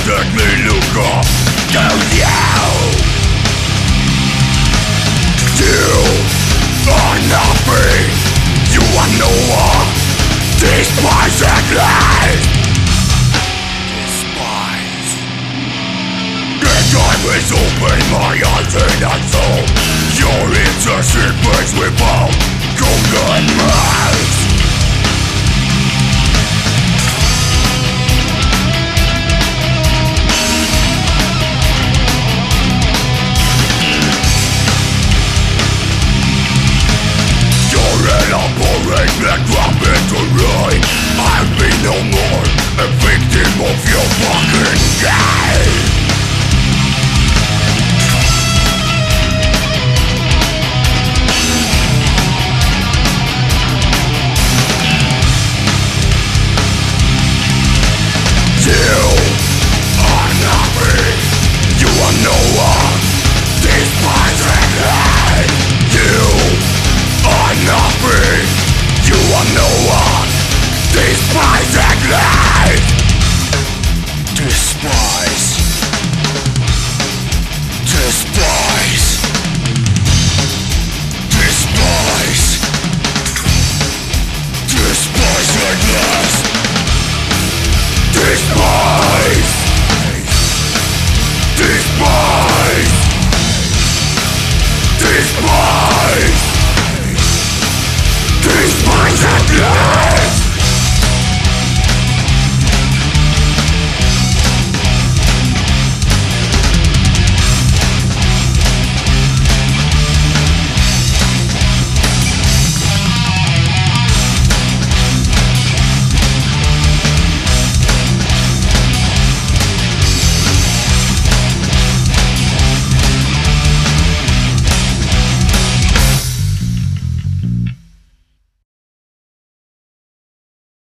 Let me look up to you. You are nothing. You are no one. Despise and lies. Despise. The time is open my eyes and soul. Your innocent face without golden eyes. Elaborate that drop into rain. I'll be no more a victim of your fucking game. You are nothing. You are no one. Despise and hate. You are nothing. You are no one. Despise